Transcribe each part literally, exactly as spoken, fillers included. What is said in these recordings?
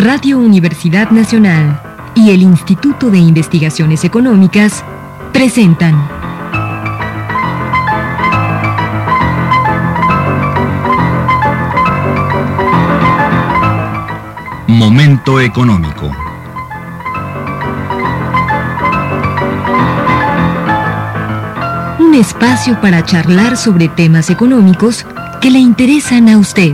Radio Universidad Nacional y el Instituto de Investigaciones Económicas presentan Momento Económico. Un espacio para charlar sobre temas económicos que le interesan a usted.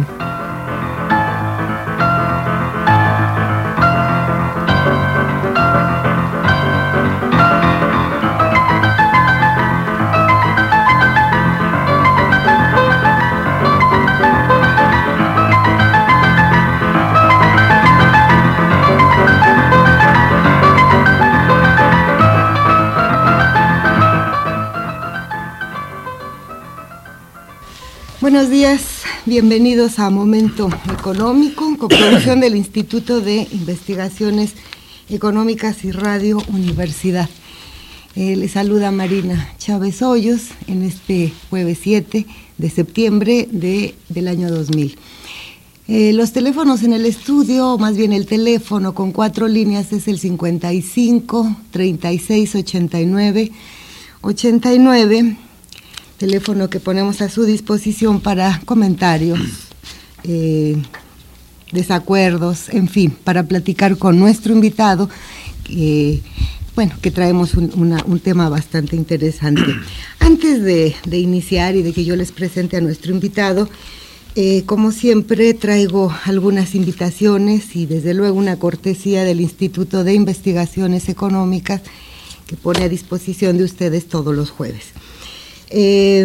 Buenos días, bienvenidos a Momento Económico, coproducción del Instituto de Investigaciones Económicas y Radio Universidad. Eh, les saluda Marina Chávez Hoyos en este jueves siete de septiembre de, del año dos mil. Eh, los teléfonos en el estudio, o más bien el teléfono con cuatro líneas, es el cincuenta y cinco, treinta y seis, ochenta y nueve, ochenta y nueve, teléfono que ponemos a su disposición para comentarios, eh, desacuerdos, en fin, para platicar con nuestro invitado, eh, bueno, que traemos un, una, un tema bastante interesante. Antes de, de iniciar y de que yo les presente a nuestro invitado, eh, como siempre traigo algunas invitaciones y desde luego una cortesía del Instituto de Investigaciones Económicas que pone a disposición de ustedes todos los jueves. Eh,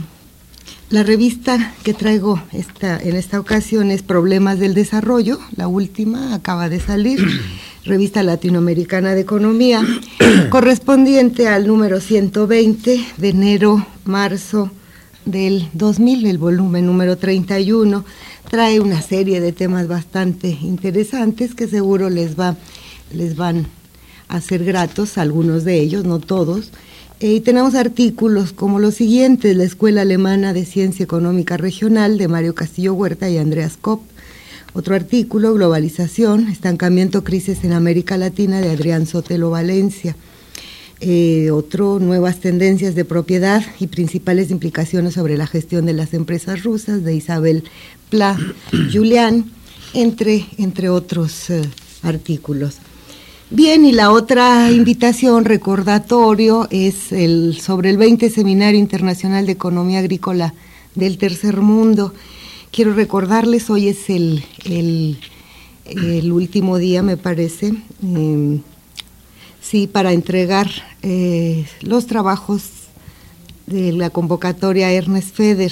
la revista que traigo esta, en esta ocasión es Problemas del Desarrollo, la última acaba de salir, revista latinoamericana de economía, correspondiente al número ciento veinte de enero-marzo del dos mil, el volumen número treinta y uno, trae una serie de temas bastante interesantes que seguro les, va, les van a ser gratos, algunos de ellos, no todos. Y tenemos artículos como los siguientes: la Escuela Alemana de Ciencia Económica Regional de Mario Castillo Huerta y Andreas Kopp. Otro artículo, Globalización, Estancamiento, Crisis en América Latina, de Adrián Sotelo Valencia. Eh, otro, Nuevas Tendencias de Propiedad y Principales Implicaciones sobre la Gestión de las Empresas Rusas, de Isabel Pla Julián, entre, entre otros eh, artículos. Bien, y la otra invitación, recordatorio, es el sobre el veinte Seminario Internacional de Economía Agrícola del Tercer Mundo. Quiero recordarles, hoy es el, el, el último día, me parece, eh, sí, para entregar eh, los trabajos de la convocatoria Ernest Feder.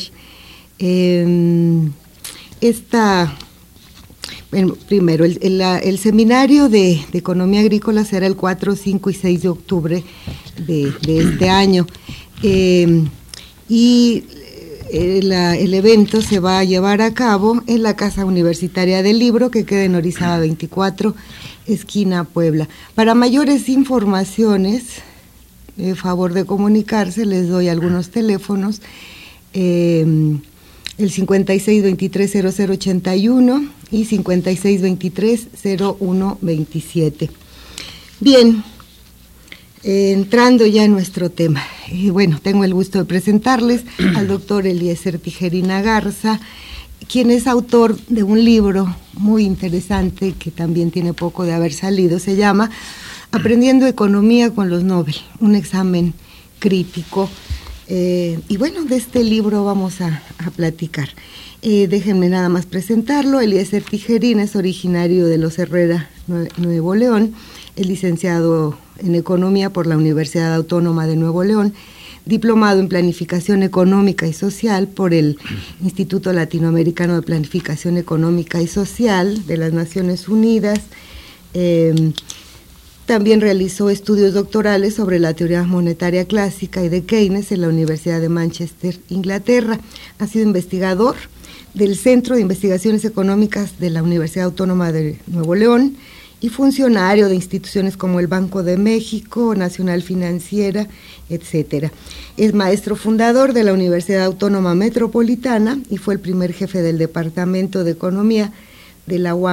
Eh, esta... Bueno, primero, el, el, el seminario de, de economía agrícola será el cuatro, cinco y seis de octubre de, de este año. Eh, y eh, la, el evento se va a llevar a cabo en la Casa Universitaria del Libro, que queda en Orizaba veinticuatro, esquina Puebla. Para mayores informaciones, eh, favor de comunicarse, les doy algunos teléfonos. Eh, el cincuenta y seis, veintitrés, cero cero ochenta y uno y cincuenta y seis, veintitrés, cero uno veintisiete. Bien, eh, entrando ya en nuestro tema, eh, bueno, tengo el gusto de presentarles al doctor Eliezer Tijerina Garza, quien es autor de un libro muy interesante que también tiene poco de haber salido, se llama Aprendiendo Economía con los Nobel, un examen crítico. Eh, y bueno, de este libro vamos a, a platicar. Eh, déjenme nada más presentarlo. Eliezer Tijerina es originario de Los Herrera, Nuevo León, es licenciado en Economía por la Universidad Autónoma de Nuevo León, diplomado en Planificación Económica y Social por el Instituto Latinoamericano de Planificación Económica y Social de las Naciones Unidas. Eh, También realizó estudios doctorales sobre la teoría monetaria clásica y de Keynes en la Universidad de Manchester, Inglaterra. Ha sido investigador del Centro de Investigaciones Económicas de la Universidad Autónoma de Nuevo León y funcionario de instituciones como el Banco de México, Nacional Financiera, etcétera. Es maestro fundador de la Universidad Autónoma Metropolitana y fue el primer jefe del Departamento de Economía de la U A M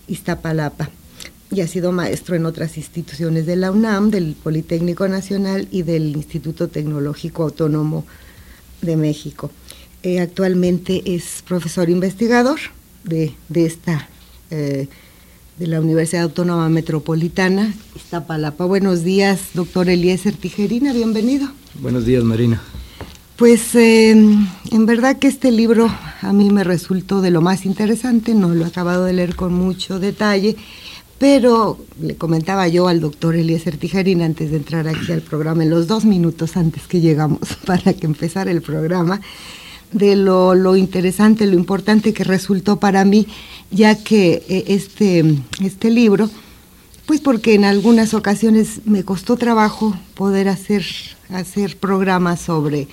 Iztapalapa, y ha sido maestro en otras instituciones de la UNAM, del Politécnico Nacional y del Instituto Tecnológico Autónomo de México. Eh, actualmente es profesor investigador de, de esta eh, de la Universidad Autónoma Metropolitana, Iztapalapa. Buenos días, doctor Eliezer Tijerina, bienvenido. Buenos días, Marina. Pues eh, en verdad que este libro a mí me resultó de lo más interesante, no lo he acabado de leer con mucho detalle, pero le comentaba yo al doctor Eliezer Tijerina antes de entrar aquí al programa, en los dos minutos antes que llegamos para que empezara el programa, de lo, lo interesante, lo importante que resultó para mí, ya que eh, este, este libro, pues porque en algunas ocasiones me costó trabajo poder hacer, hacer programas sobre,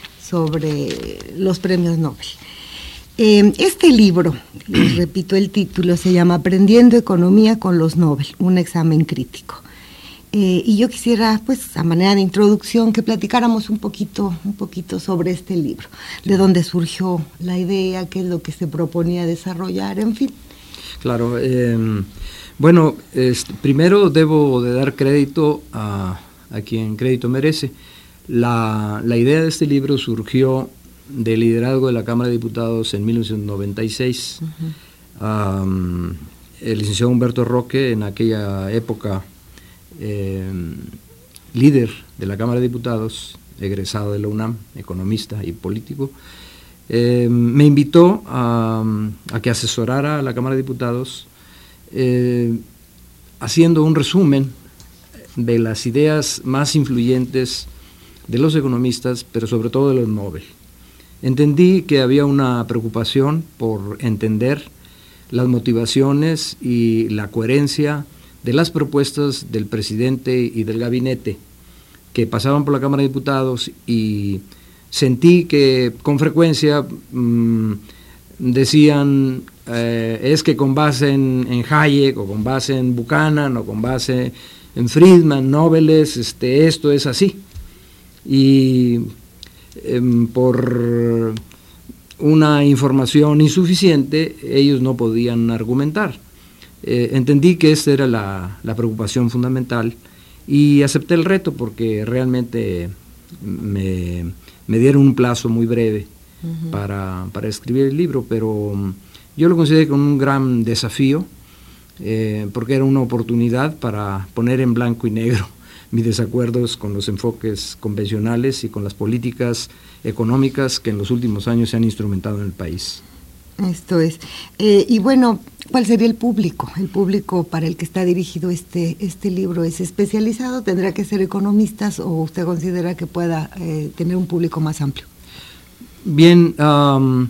sobre los premios Nobel. Eh, este libro, les repito el título, se llama Aprendiendo Economía con los Nobel, un examen crítico. Eh, y yo quisiera, pues, a manera de introducción, que platicáramos un poquito, un poquito sobre este libro, de dónde surgió la idea, qué es lo que se proponía desarrollar, en fin. Claro, eh, bueno, este, primero debo de dar crédito a, a quien crédito merece. La, la idea de este libro surgió del liderazgo de la Cámara de Diputados en mil novecientos noventa y seis. Uh-huh. Um, el licenciado Humberto Roque, en aquella época eh, líder de la Cámara de Diputados, egresado de la UNAM, economista y político, eh, me invitó a, a que asesorara a la Cámara de Diputados eh, haciendo un resumen de las ideas más influyentes de los economistas, pero sobre todo de los Nobel. Entendí que había una preocupación por entender las motivaciones y la coherencia de las propuestas del presidente y del gabinete que pasaban por la Cámara de Diputados, y sentí que con frecuencia mmm, decían eh, es que con base en, en Hayek o con base en Buchanan o con base en Friedman, Nobeles, este, esto es así. Y eh, por una información insuficiente ellos no podían argumentar. Eh, entendí que esta era la, la preocupación fundamental y acepté el reto porque realmente me, me dieron un plazo muy breve uh-huh. para, para escribir el libro, pero yo lo consideré como un gran desafío eh, porque era una oportunidad para poner en blanco y negro mis desacuerdos con los enfoques convencionales y con las políticas económicas que en los últimos años se han instrumentado en el país. Esto es. Eh, y bueno, ¿cuál sería el público? El público para el que está dirigido este, este libro, ¿es especializado? ¿Tendrá que ser economistas o usted considera que pueda eh, tener un público más amplio? Bien, um,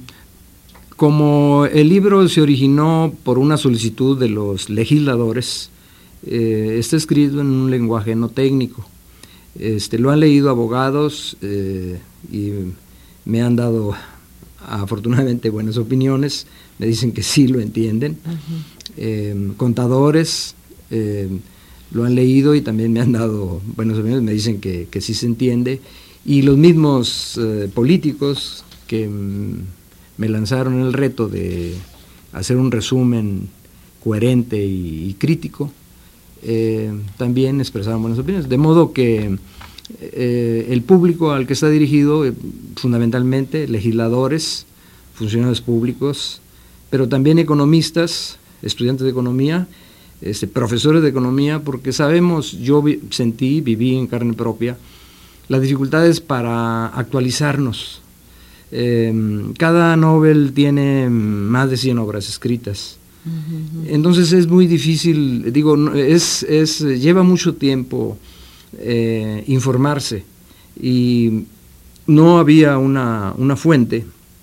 como el libro se originó por una solicitud de los legisladores, Eh, está escrito en un lenguaje no técnico. Este, lo han leído abogados eh, y me han dado afortunadamente buenas opiniones, me dicen que sí lo entienden. Uh-huh. eh, contadores eh, lo han leído y también me han dado buenas opiniones, me dicen que, que sí se entiende, y los mismos eh, políticos que mm, me lanzaron el reto de hacer un resumen coherente y, y crítico, Eh, también expresaban buenas opiniones, de modo que eh, el público al que está dirigido, eh, fundamentalmente legisladores, funcionarios públicos, pero también economistas, estudiantes de economía, este, profesores de economía, porque sabemos, yo vi, sentí, viví en carne propia las dificultades para actualizarnos. Eh, cada Nobel tiene más de cien obras escritas. Entonces es muy difícil, digo, es, es lleva mucho tiempo eh, informarse, y no había una, una fuente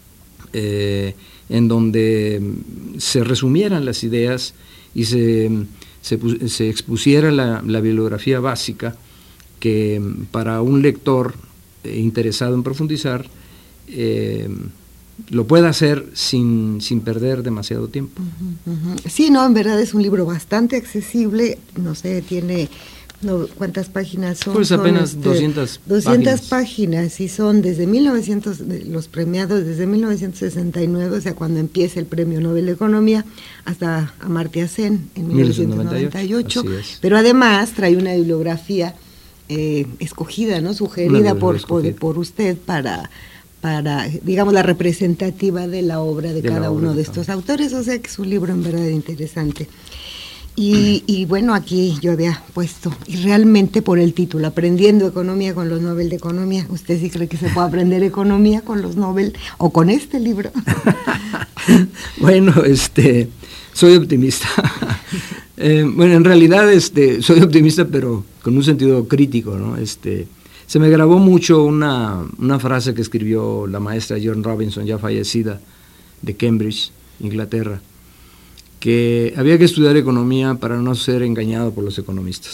eh, en donde se resumieran las ideas y se, se, se expusiera la, la bibliografía básica que para un lector interesado en profundizar eh, lo pueda hacer sin, sin perder demasiado tiempo. Uh-huh, uh-huh. Sí, no, en verdad es un libro bastante accesible, no sé, tiene No, ¿cuántas páginas son? Pues apenas son, este, doscientas, doscientas páginas. páginas y son desde mil novecientos, los premiados desde mil novecientos sesenta y nueve, o sea, cuando empieza el Premio Nobel de Economía, hasta Amartya Sen en mil novecientos noventa y ocho. Pero además trae una bibliografía eh, escogida, ¿no? Sugerida por, escogida. por por usted para, para, digamos, la representativa de la obra de, de cada uno de estos autores, o sea que es un libro en verdad interesante. Y, y bueno, aquí yo había puesto, y realmente por el título, Aprendiendo Economía con los Nobel de Economía, ¿usted sí cree que se puede aprender economía con los Nobel o con este libro? Bueno, este, soy optimista. eh, bueno, en realidad este, soy optimista, pero con un sentido crítico, ¿no? Este, se me grabó mucho una, una frase que escribió la maestra Joan Robinson, ya fallecida, de Cambridge, Inglaterra, que había que estudiar economía para no ser engañado por los economistas.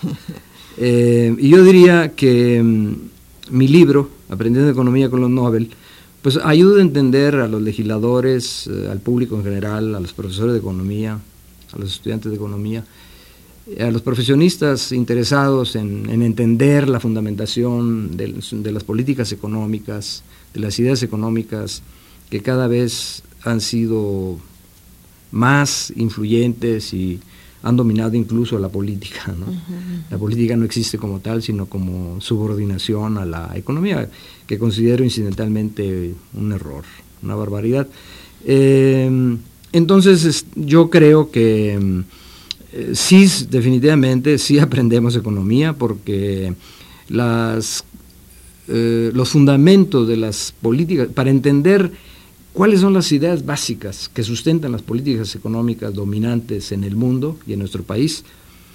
eh, y yo diría que mm, mi libro, Aprendiendo Economía con los Nobel, pues ayuda a entender a los legisladores, eh, al público en general, a los profesores de economía, a los estudiantes de economía, a los profesionistas interesados en, en entender la fundamentación de, de las políticas económicas, de las ideas económicas que cada vez han sido más influyentes y han dominado incluso la política, ¿no? Uh-huh. La política no existe como tal, sino como subordinación a la economía, que considero incidentalmente un error, una barbaridad. Eh, entonces, yo creo que eh, sí, definitivamente, sí aprendemos economía, porque las, eh, los fundamentos de las políticas, para entender ¿cuáles son las ideas básicas que sustentan las políticas económicas dominantes en el mundo y en nuestro país?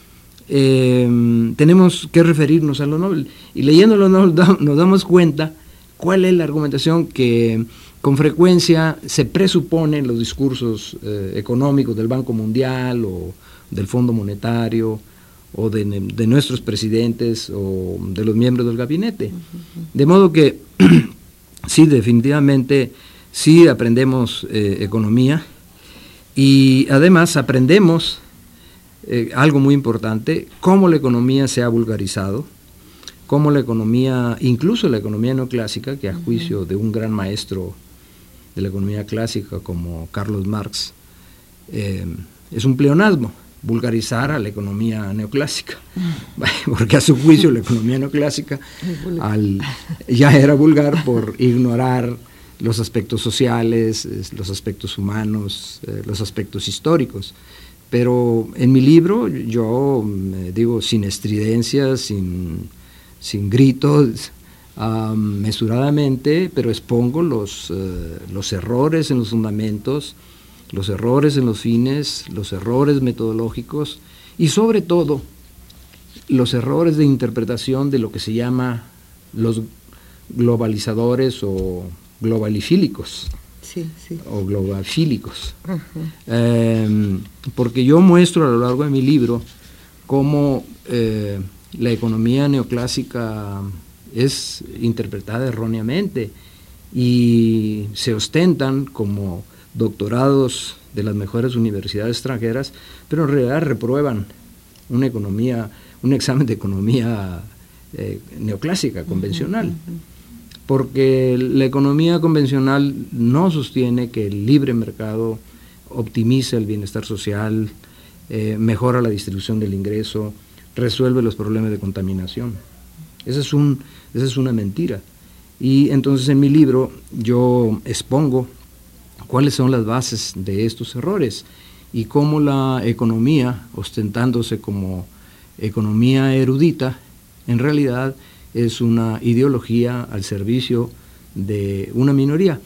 Eh, tenemos que referirnos a los Nobel. Y leyéndolo nos, nos damos cuenta cuál es la argumentación que con frecuencia se presupone en los discursos eh, económicos del Banco Mundial o del Fondo Monetario o de, de nuestros presidentes o de los miembros del gabinete. De modo que sí, definitivamente sí aprendemos eh, economía y además aprendemos eh, algo muy importante, cómo la economía se ha vulgarizado, cómo la economía, incluso la economía neoclásica, que a juicio de un gran maestro de la economía clásica como Carlos Marx, eh, es un pleonasmo, vulgarizar a la economía neoclásica, porque a su juicio la economía neoclásica al, ya era vulgar por ignorar los aspectos sociales, los aspectos humanos, eh, los aspectos históricos. Pero en mi libro yo eh, digo sin estridencias, sin, sin gritos, um, mesuradamente, pero expongo los, eh, los errores en los fundamentos, los errores en los fines, los errores metodológicos y sobre todo los errores de interpretación de lo que se llama los globalizadores o globalifílicos, sí, sí. o globalfílicos. Uh-huh. eh, porque yo muestro a lo largo de mi libro cómo eh, la economía neoclásica es interpretada erróneamente y se ostentan como doctorados de las mejores universidades extranjeras, pero en realidad reprueban una economía, un examen de economía eh, neoclásica, convencional. Uh-huh, uh-huh. Porque la economía convencional no sostiene que el libre mercado optimiza el bienestar social, eh, mejora la distribución del ingreso, resuelve los problemas de contaminación. Esa es, un, esa es una mentira. Y entonces en mi libro yo expongo cuáles son las bases de estos errores y cómo la economía, ostentándose como economía erudita, en realidad es una ideología al servicio de una minoría.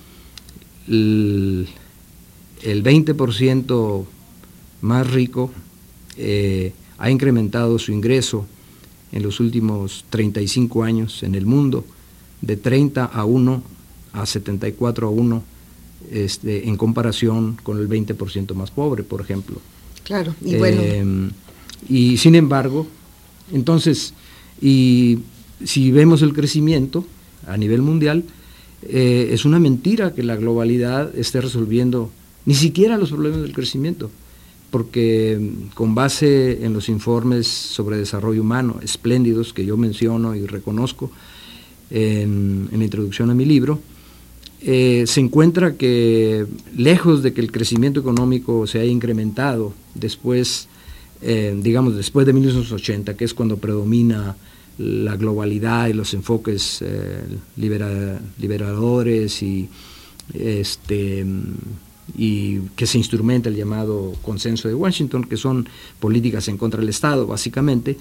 El, el veinte por ciento más rico eh, ha incrementado su ingreso en los últimos treinta y cinco años en el mundo, de treinta a uno a setenta y cuatro a uno, este, en comparación con el veinte por ciento más pobre, por ejemplo. Claro, y bueno. Eh, y sin embargo, entonces, y si vemos el crecimiento a nivel mundial, eh, es una mentira que la globalidad esté resolviendo ni siquiera los problemas del crecimiento, porque con base en los informes sobre desarrollo humano espléndidos que yo menciono y reconozco en, en la introducción a mi libro, eh, se encuentra que lejos de que el crecimiento económico se haya incrementado después, eh, digamos después de mil novecientos ochenta, que es cuando predomina la globalidad y los enfoques eh, libera, liberadores y este y que se instrumenta el llamado consenso de Washington, que son políticas en contra del Estado básicamente,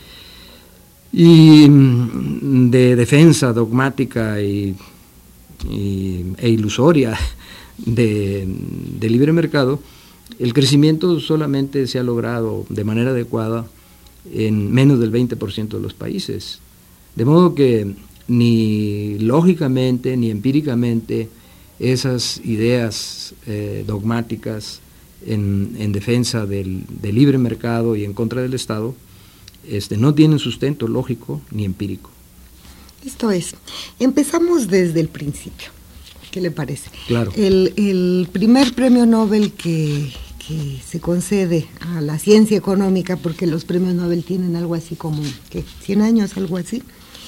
y de defensa dogmática y, y, e ilusoria de, de libre mercado. El crecimiento solamente se ha logrado de manera adecuada en menos del veinte por ciento de los países, de modo que ni lógicamente ni empíricamente esas ideas eh, dogmáticas en, en defensa del, del libre mercado y en contra del Estado este, no tienen sustento lógico ni empírico. Esto es, empezamos desde el principio, ¿qué le parece? Claro. El, el primer premio Nobel que, que se concede a la ciencia económica, porque los premios Nobel tienen algo así como, ¿qué? cien años, algo así,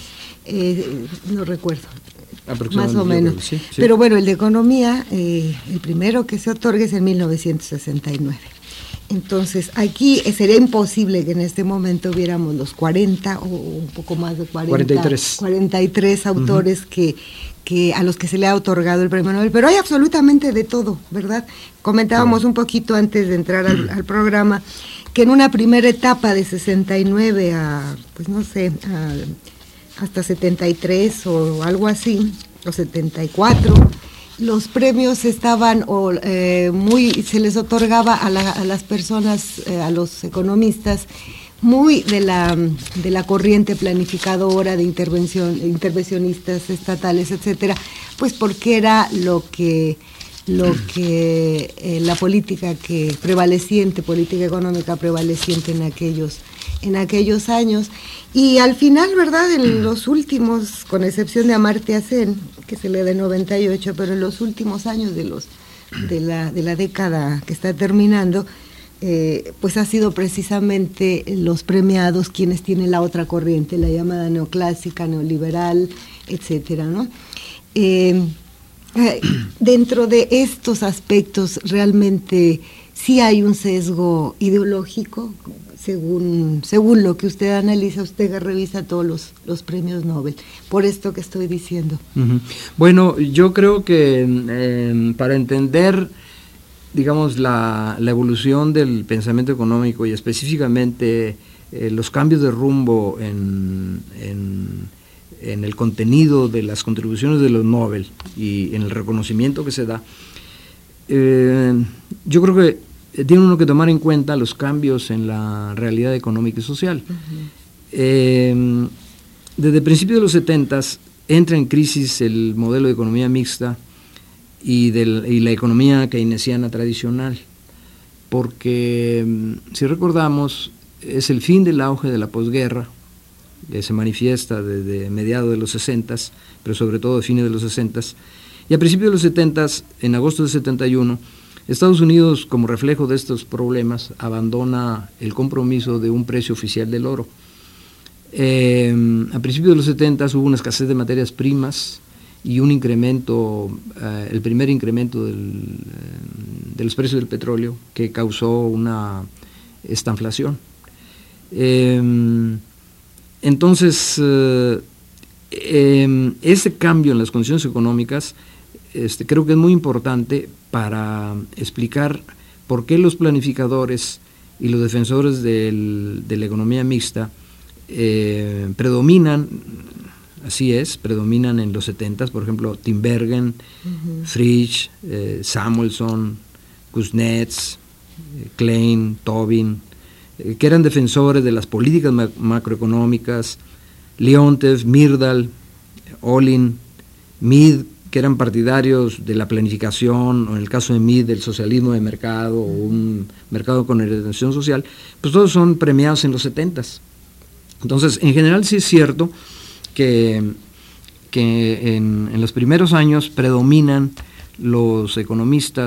eh, no recuerdo. Más o menos, sí, sí. Pero bueno, el de economía, eh, el primero que se otorga es en mil novecientos sesenta y nueve. Entonces, aquí sería imposible que en este momento viéramos los cuarenta o un poco más de cuarenta, cuarenta y tres, cuarenta y tres autores uh-huh. que, que a los que se le ha otorgado el premio Nobel, pero hay absolutamente de todo, ¿verdad? Comentábamos uh-huh. un poquito antes de entrar al, al programa que en una primera etapa de sesenta y nueve a, pues no sé, a hasta setenta y tres o algo así, o setenta y cuatro, los premios estaban o, eh, muy, se les otorgaba a, la, a las personas, eh, a los economistas, muy de la, de la corriente planificadora de intervención, intervencionistas estatales, etcétera, pues porque era lo que lo que eh, la política que prevaleciente, política económica prevaleciente en aquellos en aquellos años. Y al final, ¿verdad?, en los últimos, con excepción de Amartya Sen, que se le da noventa y ocho, pero en los últimos años de los de la, de la década que está terminando, eh, pues ha sido precisamente los premiados quienes tienen la otra corriente, la llamada neoclásica, neoliberal, etcétera, ¿no? Eh, eh, dentro de estos aspectos, realmente sí hay un sesgo ideológico. Según, según lo que usted analiza, usted revisa todos los, los premios Nobel, por esto que estoy diciendo. Uh-huh. Bueno, yo creo que eh, para entender, digamos, la, la evolución del pensamiento económico y específicamente eh, los cambios de rumbo en, en, en el contenido de las contribuciones de los Nobel y en el reconocimiento que se da, eh, yo creo que tiene uno que tomar en cuenta los cambios en la realidad económica y social. Uh-huh. Eh, desde el principio de los setentas entra en crisis el modelo de economía mixta y, del, y la economía keynesiana tradicional, porque si recordamos es el fin del auge de la posguerra, que se manifiesta desde mediados de los sesentas, pero sobre todo a fines de los sesentas, y a principios de los setentas, en agosto del setenta y uno, Estados Unidos, como reflejo de estos problemas, abandona el compromiso de un precio oficial del oro. Eh, a principios de los setenta hubo una escasez de materias primas y un incremento, eh, el primer incremento del, eh, de los precios del petróleo, que causó una estanflación. Eh, entonces, eh, eh, ese cambio en las condiciones económicas Este, creo que es muy importante para explicar por qué los planificadores y los defensores del, de la economía mixta eh, predominan, así es, predominan en los setentas, por ejemplo, Tinbergen, uh-huh. Frisch, eh, Samuelson, Kuznets, eh, Klein, Tobin, eh, que eran defensores de las políticas ma- macroeconómicas, Leontev, Myrdal, Olin, Mead, que eran partidarios de la planificación, o en el caso de Mead, del socialismo de mercado, o un mercado con orientación social, pues todos son premiados en los setentas. Entonces, en general sí es cierto que, que en, en los primeros años predominan los economistas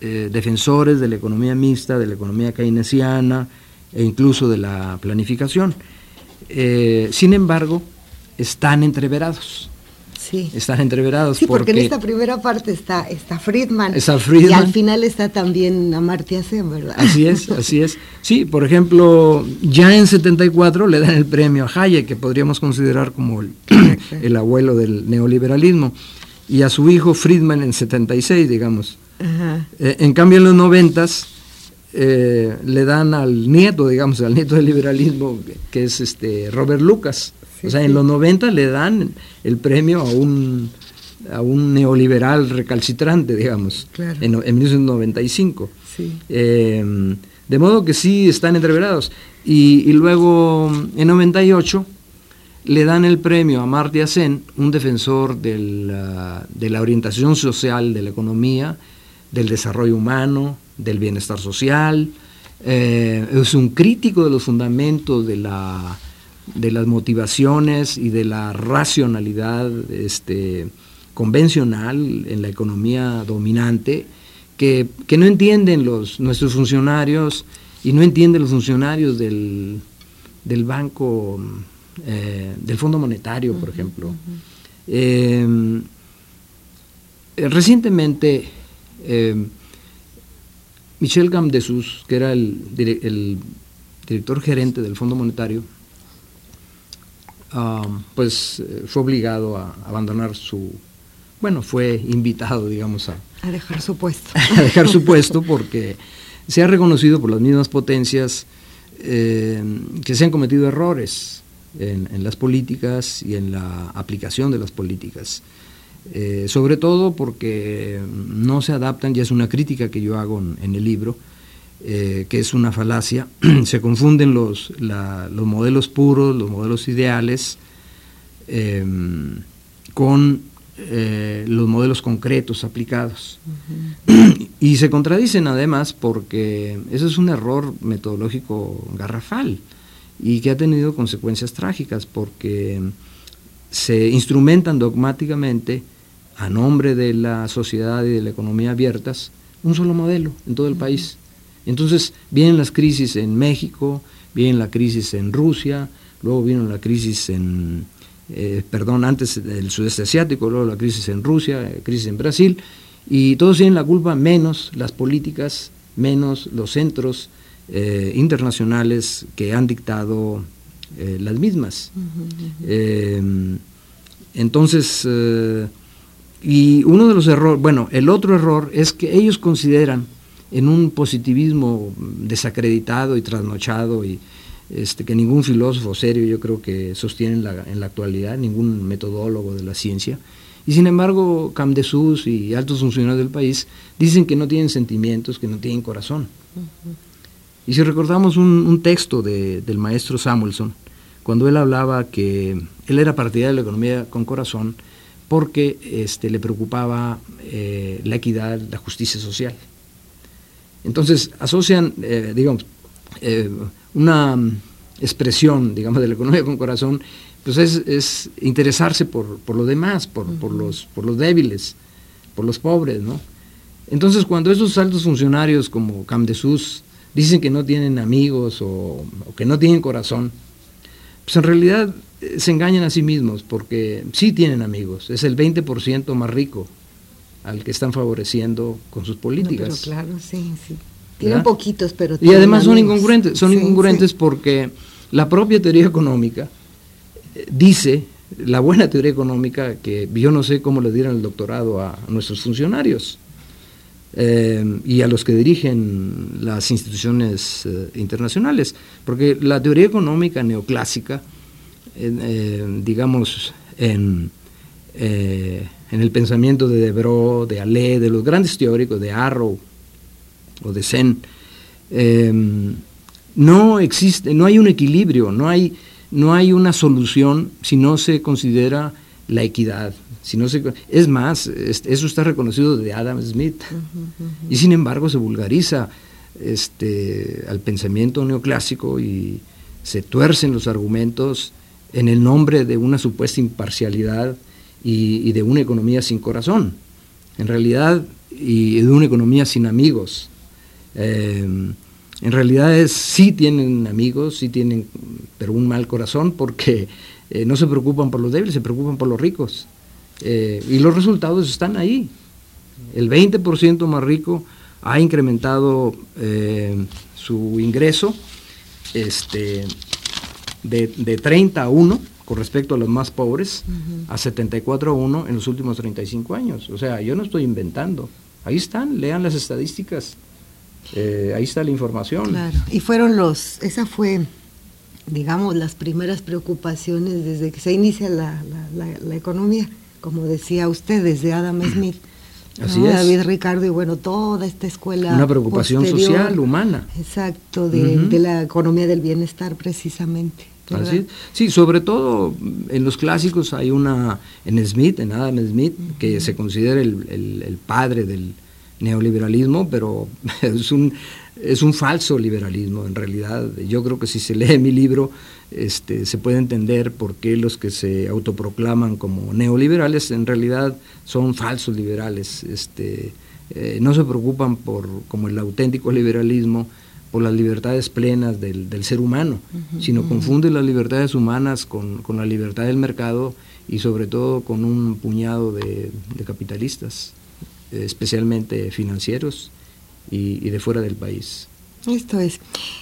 eh, defensores de la economía mixta, de la economía keynesiana e incluso de la planificación. Eh, sin embargo, están entreverados. Sí. Están entreverados. Sí, porque, porque en esta primera parte está, está Friedman. Está Friedman. Y al final está también Amartya Sen, ¿verdad? Así es, así es. Sí, por ejemplo, ya en setenta y cuatro le dan el premio a Hayek, que podríamos considerar como el, el abuelo del neoliberalismo, y a su hijo Friedman en setenta y seis, digamos. Ajá. Eh, en cambio, en los noventas eh, le dan al nieto, digamos, al nieto del liberalismo, que, que es este Robert Lucas. O sea, en los noventa le dan el premio a un, a un neoliberal recalcitrante, digamos, claro. en, en mil novecientos noventa y cinco. Sí. Eh, de modo que sí están entreverados. Y, y luego, en noventa y ocho, le dan el premio a Amartya Sen, un defensor de la, de la orientación social de la economía, del desarrollo humano, del bienestar social. Eh, es un crítico de los fundamentos de la... de las motivaciones y de la racionalidad este, convencional en la economía dominante, que, que no entienden los, nuestros funcionarios y no entienden los funcionarios del, del Banco, eh, del Fondo Monetario, por ejemplo. Uh-huh. eh, recientemente, eh, Michel Camdesús, que era el, el director gerente del Fondo Monetario, Uh, pues fue obligado a abandonar su, bueno, fue invitado, digamos, a, a dejar su puesto. A dejar su puesto porque se ha reconocido por las mismas potencias eh, que se han cometido errores en, en las políticas y en la aplicación de las políticas. Eh, sobre todo porque no se adaptan, y es una crítica que yo hago en, en el libro, Eh, que es una falacia. Se confunden los, la, los modelos puros, los modelos ideales, eh, con eh, los modelos concretos aplicados. Uh-huh. Y se contradicen además porque eso es un error metodológico garrafal y que ha tenido consecuencias trágicas porque se instrumentan dogmáticamente a nombre de la sociedad y de la economía abiertas un solo modelo en todo el uh-huh. país. Entonces vienen las crisis en México, viene la crisis en Rusia, luego vino la crisis en, eh, perdón, antes del sudeste asiático, luego la crisis en Rusia, crisis en Brasil, y todos tienen la culpa menos las políticas, menos los centros eh, internacionales que han dictado eh, las mismas. Uh-huh, uh-huh. Eh, entonces, eh, y uno de los errores, bueno, el otro error es que ellos consideran en un positivismo desacreditado y trasnochado y este, que ningún filósofo serio yo creo que sostiene en la, en la actualidad, ningún metodólogo de la ciencia, y sin embargo Camdesús y altos funcionarios del país dicen que no tienen sentimientos, que no tienen corazón. Uh-huh. Y si recordamos un, un texto de, del maestro Samuelson, cuando él hablaba que él era partidario de la economía con corazón porque este, le preocupaba eh, la equidad, la justicia social. Entonces asocian, eh, digamos, eh, una expresión, digamos, de la economía con corazón, pues es, es interesarse por, por lo demás, por, uh-huh. por, los, por los débiles, por los pobres, ¿no? Entonces cuando esos altos funcionarios como Camdesús dicen que no tienen amigos o, o que no tienen corazón, pues en realidad eh, se engañan a sí mismos, porque sí tienen amigos, es el veinte por ciento más rico al que están favoreciendo con sus políticas. No, pero claro, sí, sí. Tienen ¿verdad? Poquitos, pero y además son amigos. incongruentes, son sí, incongruentes sí. porque la propia teoría económica eh, dice, la buena teoría económica, que yo no sé cómo le dieron el doctorado a, a nuestros funcionarios eh, y a los que dirigen las instituciones eh, internacionales, porque la teoría económica neoclásica, eh, eh, digamos, en... Eh, en el pensamiento de Debreu, de Allais, de los grandes teóricos, de Arrow o de Sen, eh, no existe, no hay un equilibrio, no hay, no hay una solución si no se considera la equidad. Si no se, es más, es, eso está reconocido de Adam Smith, uh-huh, uh-huh. y sin embargo se vulgariza este, al pensamiento neoclásico y se tuercen los argumentos en el nombre de una supuesta imparcialidad Y, y de una economía sin corazón. En realidad y de una economía sin amigos. Eh, en realidad es, sí tienen amigos, sí tienen, pero un mal corazón, porque eh, no se preocupan por los débiles, se preocupan por los ricos. Eh, y los resultados están ahí. El veinte por ciento más rico ha incrementado eh, su ingreso este, de, de treinta a uno con respecto a los más pobres, uh-huh, a setenta y cuatro a uno en los últimos treinta y cinco años. O sea, yo no estoy inventando. Ahí están, lean las estadísticas. Eh, ahí está la información. Claro, y fueron los, esa fue, digamos, las primeras preocupaciones desde que se inicia la, la, la, la economía, como decía usted, desde Adam Smith. Así ¿no? es. David Ricardo y bueno, toda esta escuela. Una preocupación posterior, social, humana. Exacto, de, uh-huh, de la economía del bienestar precisamente. Así es. Sí, sobre todo en los clásicos hay una, en Smith, en Adam Smith, uh-huh, que se considera el, el, el padre del neoliberalismo, pero es un, es un falso liberalismo en realidad. Yo creo que si se lee mi libro este, se puede entender por qué los que se autoproclaman como neoliberales en realidad son falsos liberales. Este, eh, no se preocupan por, como el auténtico liberalismo, por las libertades plenas del, del ser humano, uh-huh, sino uh-huh, confunden las libertades humanas con, con la libertad del mercado y sobre todo con un puñado de, de capitalistas, especialmente financieros y, y de fuera del país. Esto es.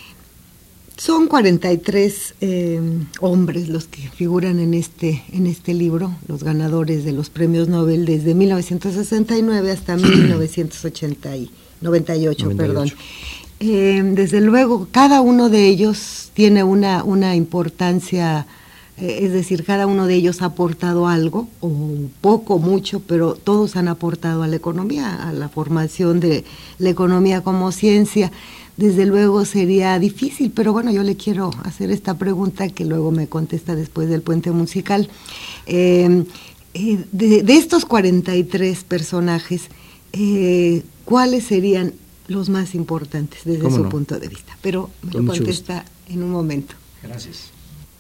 Son cuarenta y tres eh, hombres los que figuran en este, en este libro, los ganadores de los premios Nobel desde mil novecientos sesenta y nueve hasta mil novecientos ochenta y, noventa y ocho, noventa y ocho. Perdón. Eh, desde luego, cada uno de ellos tiene una, una importancia, eh, es decir, cada uno de ellos ha aportado algo, o poco, mucho, pero todos han aportado a la economía, a la formación de la economía como ciencia. Desde luego sería difícil, pero bueno, yo le quiero hacer esta pregunta que luego me contesta después del puente musical. Eh, eh, de, de estos cuarenta y tres personajes, eh, ¿cuáles serían los más importantes desde su no? punto de vista? Pero me lo contesta en un momento. Gracias.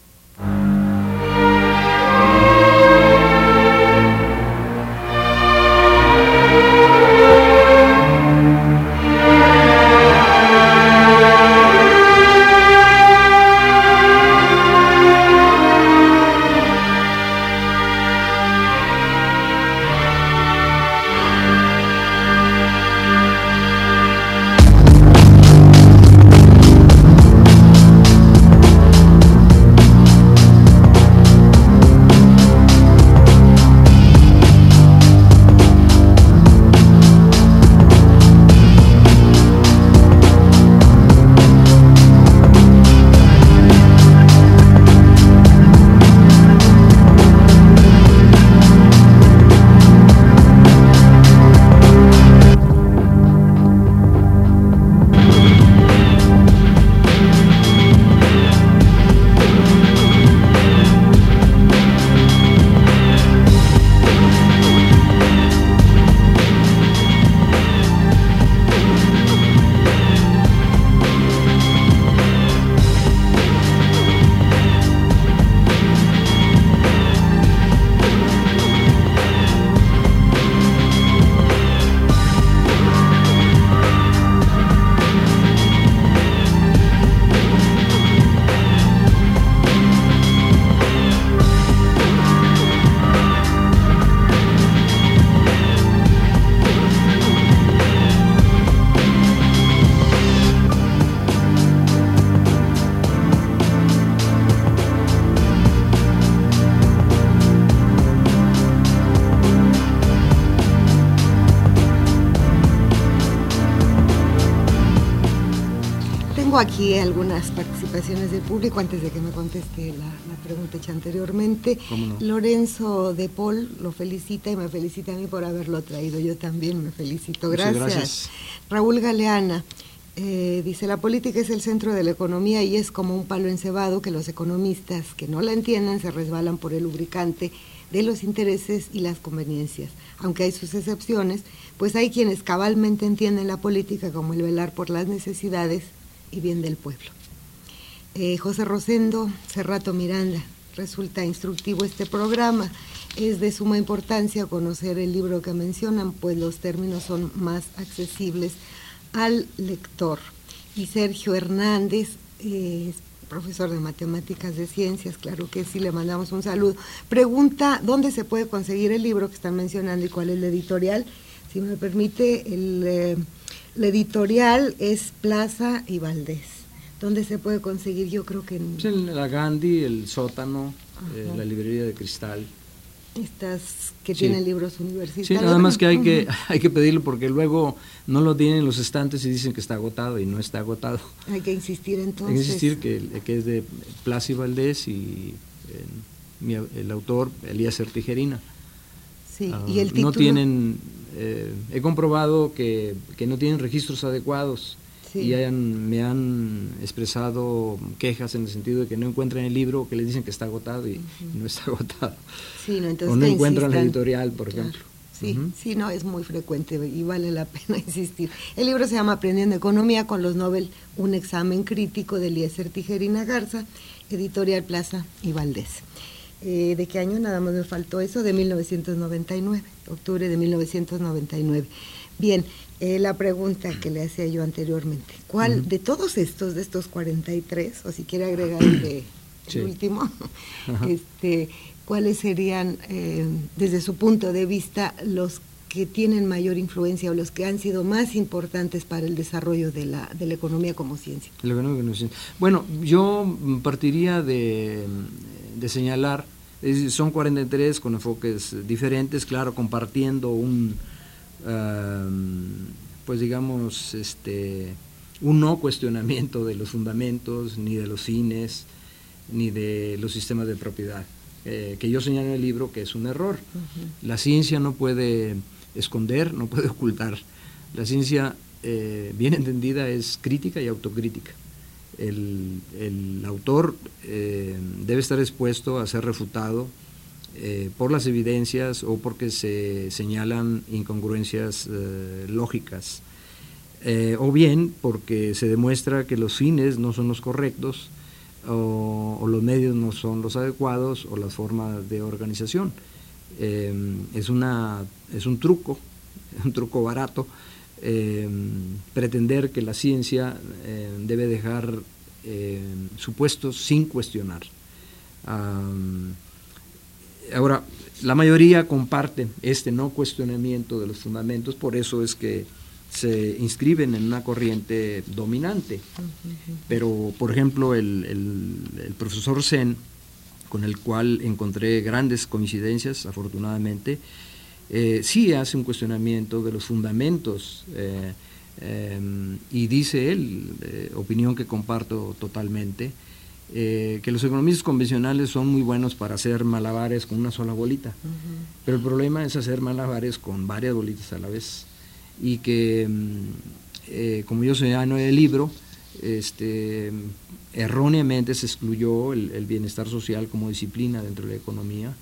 Aquí algunas participaciones del público antes de que me conteste la, la pregunta hecha anteriormente. No? Lorenzo de Paul lo felicita y me felicita a mí por haberlo traído. Yo también me felicito. Gracias. Gracias. Raúl Galeana eh, dice: la política es el centro de la economía y es como un palo encebado que los economistas que no la entienden se resbalan por el lubricante de los intereses y las conveniencias. Aunque hay sus excepciones, pues hay quienes cabalmente entienden la política como el velar por las necesidades y bien del pueblo. Eh, José Rosendo Cerrato Miranda resulta instructivo este programa. Es de suma importancia conocer el libro que mencionan, pues los términos son más accesibles al lector. Y Sergio Hernández, eh, profesor de Matemáticas de Ciencias, claro que sí, le mandamos un saludo. Pregunta, ¿dónde se puede conseguir el libro que están mencionando y cuál es la editorial? Si me permite, el, eh, la editorial es Plaza y Valdés. ¿Dónde se puede conseguir? Yo creo que en... Sí, en la Gandhi, el Sótano, eh, la librería de Cristal. Estas que Sí. tienen libros universitarios. Sí, nada más que hay que hay que pedirlo porque luego no lo tienen en los estantes y dicen que está agotado y no está agotado. Hay que insistir entonces. Hay que insistir que, que es de Plaza y Valdés y eh, mi- el autor Elías Tijerina. Sí, Ah, y el título. no tienen, eh, he comprobado que, que no tienen registros adecuados. Sí. Y hayan, me han expresado quejas en el sentido de que no encuentran el libro, que les dicen que está agotado y uh-huh. no está agotado. Sí, no, entonces o no que encuentran la insistan. editorial, por Claro. ejemplo. Sí, Uh-huh. sí, no, es muy frecuente y vale la pena insistir. El libro se llama Aprendiendo Economía con los Nobel, un examen crítico de Eliezer Tijerina Garza, editorial Plaza y Valdés. Eh, ¿De qué año? Nada más me faltó eso, de mil novecientos noventa y nueve, octubre de mil novecientos noventa y nueve. Bien, eh, la pregunta que le hacía yo anteriormente, ¿cuál uh-huh. de todos estos, de estos cuarenta y tres, o si quiere agregar el, de, sí. el último, este, cuáles serían, eh, desde su punto de vista, los que tienen mayor influencia o los que han sido más importantes para el desarrollo de la, de la economía como ciencia? La economía como ciencia. Bueno, yo partiría de, de señalar, es decir, son cuarenta y tres con enfoques diferentes, claro, compartiendo un, uh, pues digamos, este, un no cuestionamiento de los fundamentos, ni de los fines, ni de los sistemas de propiedad, eh, que yo señalo en el libro que es un error. Uh-huh. La ciencia no puede esconder, no puede ocultar. La ciencia, eh, bien entendida, es crítica y autocrítica. El, el autor eh, debe estar expuesto a ser refutado eh, por las evidencias o porque se señalan incongruencias eh, lógicas, eh, o bien porque se demuestra que los fines no son los correctos o, o los medios no son los adecuados o las formas de organización. Eh, es, una, es un truco, un truco barato, Eh, pretender que la ciencia eh, debe dejar eh, supuestos sin cuestionar. Um, ahora, la mayoría comparte este no cuestionamiento de los fundamentos, por eso es que se inscriben en una corriente dominante. Uh-huh. Pero, por ejemplo, el, el, el profesor Sen, con el cual encontré grandes coincidencias, afortunadamente, Eh, sí hace un cuestionamiento de los fundamentos eh, eh, y dice él, eh, opinión que comparto totalmente, eh, que los economistas convencionales son muy buenos para hacer malabares con una sola bolita, uh-huh. pero el problema es hacer malabares con varias bolitas a la vez y que, eh, como yo señalo en el libro, este, erróneamente se excluyó el, el bienestar social como disciplina dentro de la economía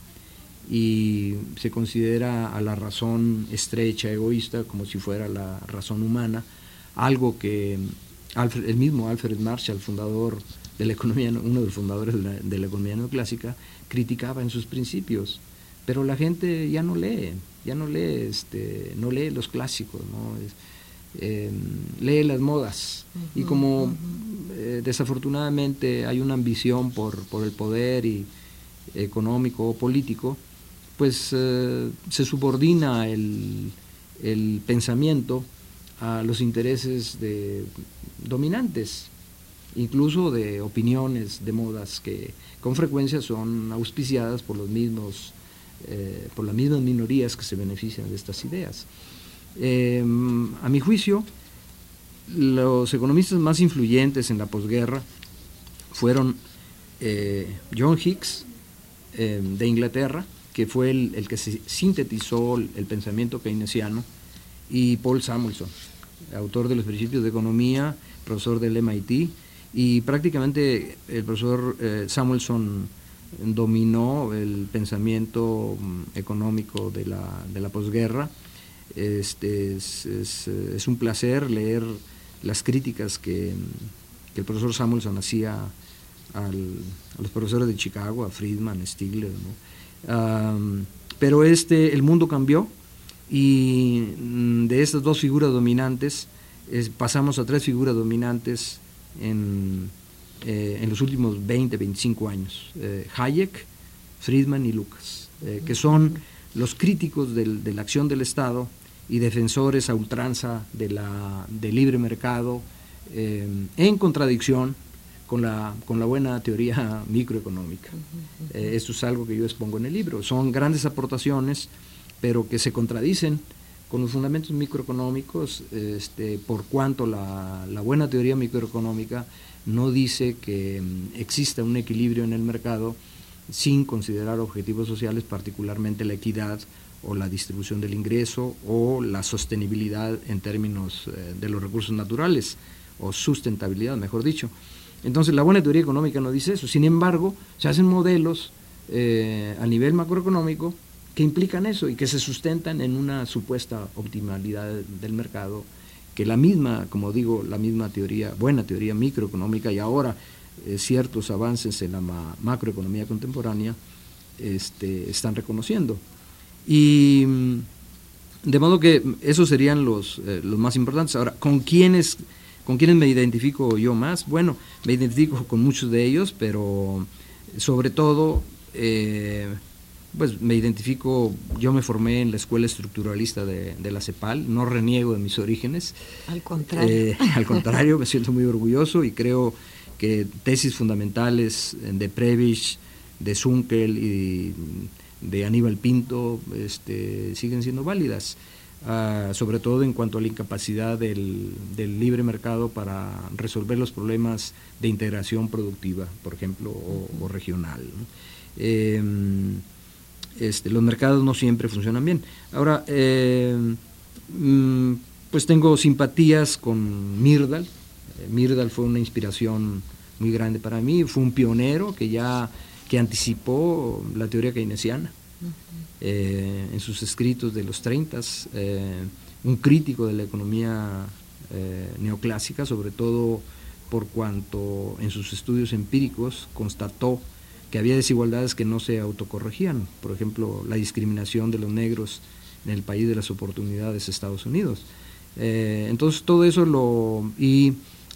y se considera a la razón estrecha, egoísta, como si fuera la razón humana, algo que Alfred, el mismo Alfred Marshall, fundador de la economía, uno de los fundadores de la, de la economía neoclásica, criticaba en sus principios, pero la gente ya no lee, ya no lee, este, no lee los clásicos, ¿no? Es, eh, lee las modas, uh-huh, y como uh-huh. eh, desafortunadamente hay una ambición por, por el poder y económico o político, pues eh, se subordina el, el pensamiento a los intereses de dominantes, incluso de opiniones, de modas que con frecuencia son auspiciadas por los mismos, eh, por las mismas minorías que se benefician de estas ideas. Eh, a mi juicio, los economistas más influyentes en la posguerra fueron eh, John Hicks, eh, de Inglaterra, que fue el, el que se sintetizó el, el pensamiento keynesiano, y Paul Samuelson, autor de los principios de economía, profesor del M I T, y prácticamente el profesor eh, Samuelson dominó el pensamiento um, económico de la, de la posguerra. Este, es, es, es un placer leer las críticas que, que el profesor Samuelson hacía al, a los profesores de Chicago, a Friedman, Stigler, ¿no? Um, pero este, el mundo cambió y de estas dos figuras dominantes es, pasamos a tres figuras dominantes en, eh, en los últimos veinte, veinticinco años, eh, Hayek, Friedman y Lucas, eh, que son los críticos del, de la acción del Estado y defensores a ultranza de la, del libre mercado, eh, en contradicción con la, con la buena teoría microeconómica. Eh, esto es algo que yo expongo en el libro. Son grandes aportaciones, pero que se contradicen con los fundamentos microeconómicos, este, por cuanto la, la buena teoría microeconómica no dice que um, exista un equilibrio en el mercado sin considerar objetivos sociales, particularmente la equidad o la distribución del ingreso o la sostenibilidad en términos eh, de los recursos naturales, o sustentabilidad, mejor dicho. Entonces, la buena teoría económica no dice eso. Sin embargo, se hacen modelos eh, a nivel macroeconómico que implican eso y que se sustentan en una supuesta optimalidad del mercado, que la misma, como digo, la misma teoría, buena teoría microeconómica y ahora eh, ciertos avances en la ma macroeconomía contemporánea este, están reconociendo. Y de modo que esos serían los, eh, los más importantes. Ahora, ¿con quiénes... ¿Con quiénes me identifico yo más? Bueno, me identifico con muchos de ellos, pero sobre todo, eh, pues me identifico, yo me formé en la Escuela Estructuralista de, de la CEPAL, no reniego de mis orígenes. Al contrario. Eh, al contrario, me siento muy orgulloso y creo que tesis fundamentales de Prebisch, de Zunkel y de Aníbal Pinto este, siguen siendo válidas. Uh, sobre todo en cuanto a la incapacidad del, del libre mercado para resolver los problemas de integración productiva, por ejemplo, o, o regional, ¿no? Eh, este, los mercados no siempre funcionan bien. Ahora, eh, mm, pues tengo simpatías con Myrdal. Eh, Myrdal fue una inspiración muy grande para mí, fue un pionero que ya que anticipó la teoría keynesiana. Eh, en sus escritos de los treinta, eh, un crítico de la economía eh, neoclásica, sobre todo por cuanto en sus estudios empíricos constató que había desigualdades que no se autocorregían, por ejemplo, la discriminación de los negros en el país de las oportunidades, Estados Unidos. Eh, entonces todo eso lo... y,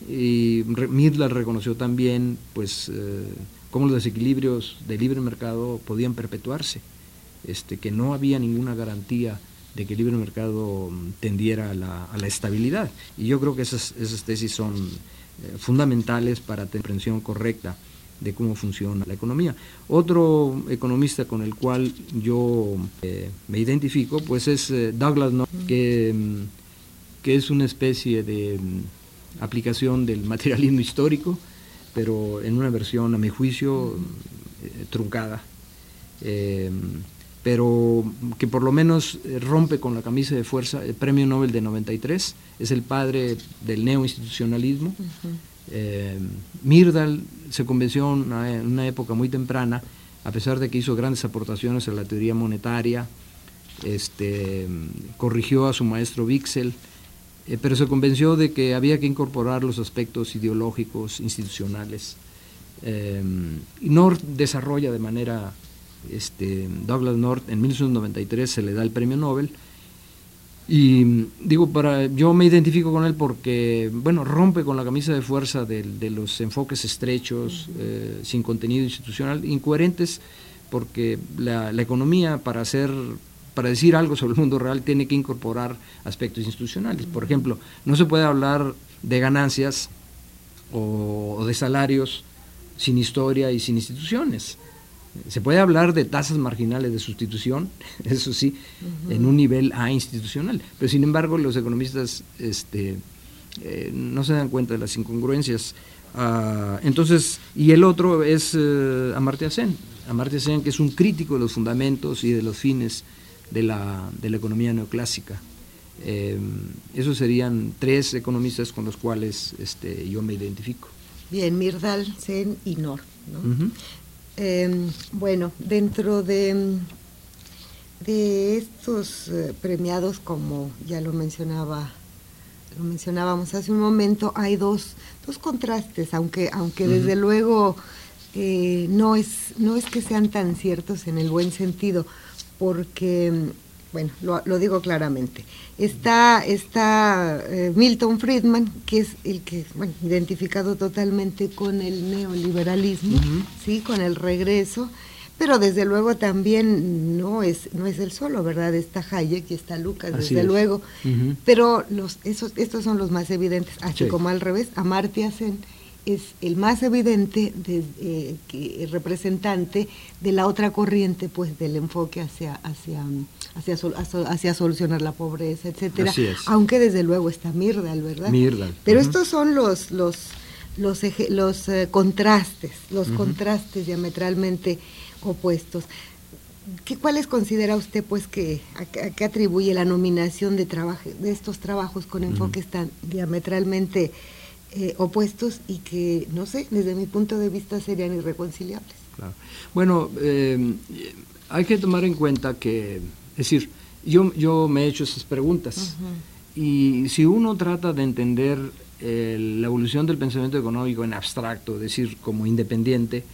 y Myrdal reconoció también pues eh, cómo los desequilibrios del libre mercado podían perpetuarse. Este, que no había ninguna garantía de que el libre mercado tendiera a la, a la estabilidad. Y yo creo que esas, esas tesis son eh, fundamentales para tener comprensión correcta de cómo funciona la economía. Otro economista con el cual yo eh, me identifico pues es eh, Douglass North, que, que es una especie de um, aplicación del materialismo histórico, pero en una versión, a mi juicio, eh, truncada. Eh, pero que por lo menos rompe con la camisa de fuerza. El premio Nobel de noventa y tres, es el padre del neoinstitucionalismo. Uh-huh. eh, Myrdal se convenció en una, en una época muy temprana, a pesar de que hizo grandes aportaciones a la teoría monetaria, este, corrigió a su maestro Wicksell, eh, pero se convenció de que había que incorporar los aspectos ideológicos, institucionales, eh, y North desarrolla de manera... Este, Douglass North en mil novecientos noventa y tres se le da el premio Nobel y digo, para yo me identifico con él porque bueno, rompe con la camisa de fuerza de, de los enfoques estrechos, eh, sin contenido institucional, incoherentes, porque la, la economía para hacer para decir algo sobre el mundo real tiene que incorporar aspectos institucionales. Por ejemplo, no se puede hablar de ganancias o, o de salarios sin historia y sin instituciones. Se puede hablar de tasas marginales de sustitución, eso sí, uh-huh. en un nivel A institucional, pero sin embargo los economistas este, eh, no se dan cuenta de las incongruencias. Uh, entonces, y el otro es uh, Amartya Sen, Amartya Sen, que es un crítico de los fundamentos y de los fines de la, de la economía neoclásica. Eh, esos serían tres economistas con los cuales este, yo me identifico. Bien, Myrdal, Sen y North, ¿no? Uh-huh. Eh, bueno, dentro de, de estos eh, premiados, como ya lo mencionaba, lo mencionábamos hace un momento, hay dos, dos contrastes, aunque, aunque uh-huh. desde luego eh, no es, no es que sean tan ciertos en el buen sentido, porque, bueno, lo, lo digo claramente, está, está eh, Milton Friedman, que es el que, bueno, identificado totalmente con el neoliberalismo, uh-huh. ¿sí? Con el regreso, pero desde luego también no es no es el solo, ¿verdad? Está Hayek y está Lucas, así desde es. luego, uh-huh. pero los esos estos son los más evidentes, así sí. como al revés, Amartya Sen es el más evidente de, eh, que, representante de la otra corriente, pues del enfoque hacia hacia hacia, sol, hacia solucionar la pobreza, etcétera. Así es. Aunque desde luego está Myrdal, ¿verdad? Myrdal. Pero uh-huh. estos son los los los eje, los eh, contrastes, los uh-huh. contrastes diametralmente opuestos. ¿Qué, ¿Cuáles considera usted, pues, que a, a qué atribuye la nominación de trabajo de estos trabajos con enfoques uh-huh. tan diametralmente eh, opuestos y que, no sé, desde mi punto de vista serían irreconciliables? Claro. Bueno, eh, hay que tomar en cuenta que, es decir, yo, yo me he hecho esas preguntas uh-huh. y si uno trata de entender eh, la evolución del pensamiento económico en abstracto, es decir, como independiente,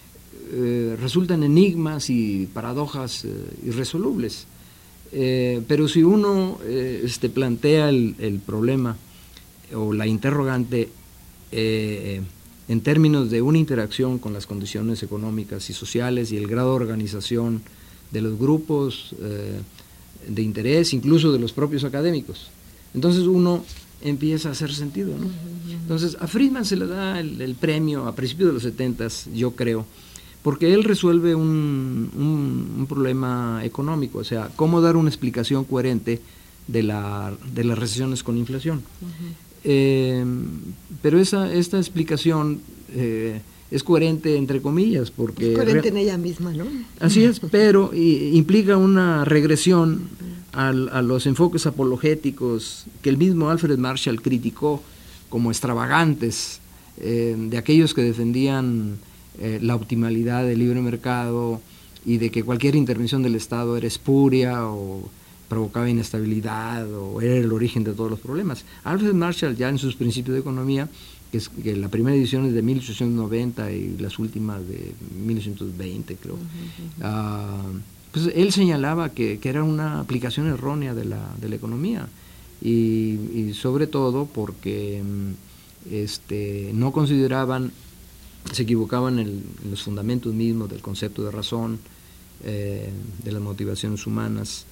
Eh, resultan enigmas y paradojas eh, irresolubles. Eh, pero si uno eh, este, plantea el, el problema o la interrogante eh, en términos de una interacción con las condiciones económicas y sociales y el grado de organización de los grupos eh, de interés, incluso de los propios académicos, entonces uno empieza a hacer sentido, ¿no? Entonces a Friedman se le da el, el premio a principios de los setentas, yo creo, porque él resuelve un, un, un problema económico, o sea, cómo dar una explicación coherente de, la, de las recesiones con inflación. Uh-huh. Eh, pero esa, esta explicación eh, es coherente entre comillas, porque... Es coherente en ella misma, ¿no? Así es, pero y, implica una regresión a, a los enfoques apologéticos que el mismo Alfred Marshall criticó como extravagantes, eh, de aquellos que defendían Eh, la optimalidad del libre mercado y de que cualquier intervención del Estado era espuria o provocaba inestabilidad o era el origen de todos los problemas. Alfred Marshall, ya en sus Principios de Economía, que, es, que la primera edición es de mil ochocientos noventa y las últimas de mil novecientos veinte, creo, uh-huh. uh, pues él señalaba que, que era una aplicación errónea de la, de la economía y, y sobre todo porque este, no consideraban, se equivocaban en, en los fundamentos mismos del concepto de razón, eh, de las motivaciones humanas,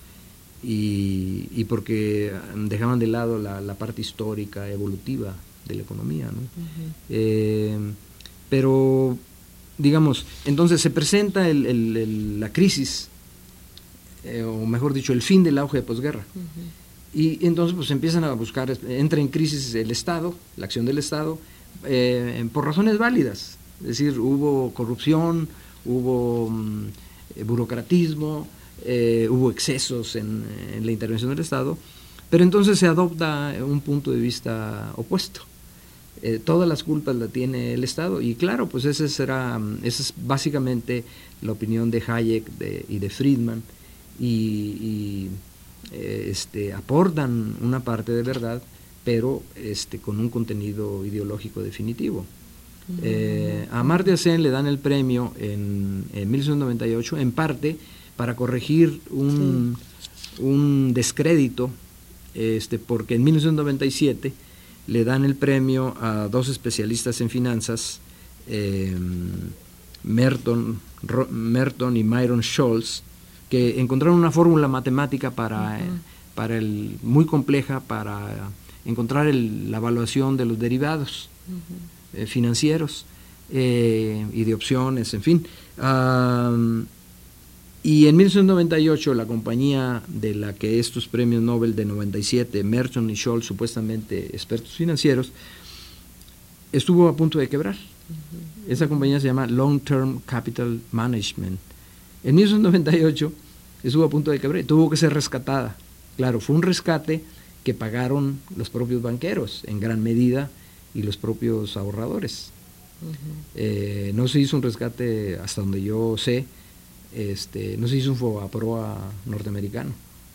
y, y porque dejaban de lado la, la parte histórica, evolutiva de la economía, ¿no? Uh-huh. eh, pero, digamos, entonces se presenta el, el, el, la crisis, eh, o mejor dicho, el fin del auge de posguerra. Uh-huh. Y entonces pues empiezan a buscar, entra en crisis el Estado, la acción del Estado, eh, por razones válidas. Es decir, hubo corrupción, hubo um, burocratismo, eh, hubo excesos en, en la intervención del Estado, pero entonces se adopta un punto de vista opuesto. Eh, todas las culpas la tiene el Estado y claro, pues esa será, esa es básicamente la opinión de Hayek de, y de Friedman y, y eh, este, aportan una parte de verdad, pero este, con un contenido ideológico definitivo. Eh, a Amartya Sen le dan el premio en, en mil novecientos noventa y ocho en parte para corregir un, sí. un descrédito, este, porque en mil novecientos noventa y siete le dan el premio a dos especialistas en finanzas, eh, Merton, Ro, Merton y Myron Scholz, que encontraron una fórmula matemática para, uh-huh. eh, para el, muy compleja para encontrar el, la evaluación de los derivados uh-huh. financieros eh, y de opciones, en fin. Um, y en mil novecientos noventa y ocho la compañía de la que estos premios Nobel de noventa y siete, Merton y Scholz, supuestamente expertos financieros, estuvo a punto de quebrar. Uh-huh. Esa compañía se llama Long Term Capital Management. En mil novecientos noventa y ocho estuvo a punto de quebrar, tuvo que ser rescatada. Claro, fue un rescate que pagaron los propios banqueros en gran medida y los propios ahorradores. Uh-huh. Eh, no se hizo un rescate, hasta donde yo sé, este, no se hizo un Fobaproa norteamericano.